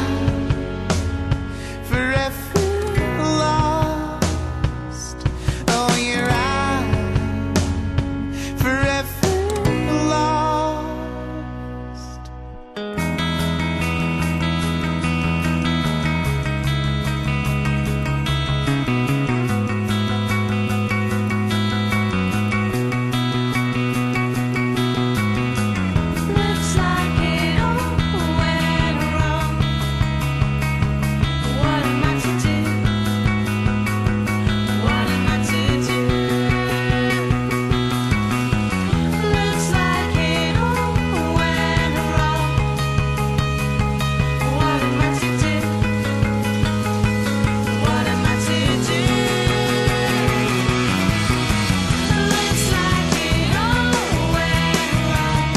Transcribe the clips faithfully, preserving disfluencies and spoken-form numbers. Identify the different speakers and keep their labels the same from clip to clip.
Speaker 1: forever lost. Oh, you're I'm forever lost.
Speaker 2: Looks like it all went wrong. What am I to do? What am I to do? Looks like it all went wrong. What am I to do? What am I to do? Looks like it all went wrong.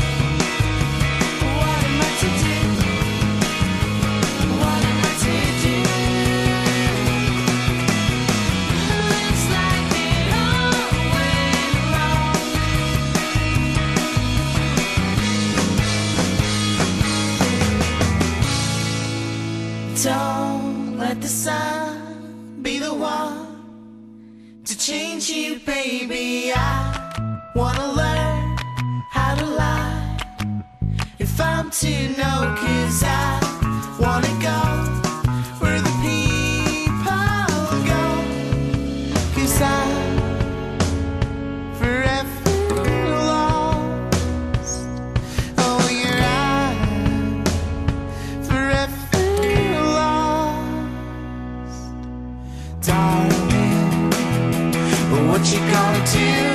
Speaker 2: What am I to do? What am I to do? Looks like it all went wrong.
Speaker 1: Don't let the sun be the one to change you, baby. I wanna learn how to lie if I'm to know, 'cause I wanna go where the people go, 'cause I'm forever lost. Oh, you're I'm forever lost. Darling, what you gonna do?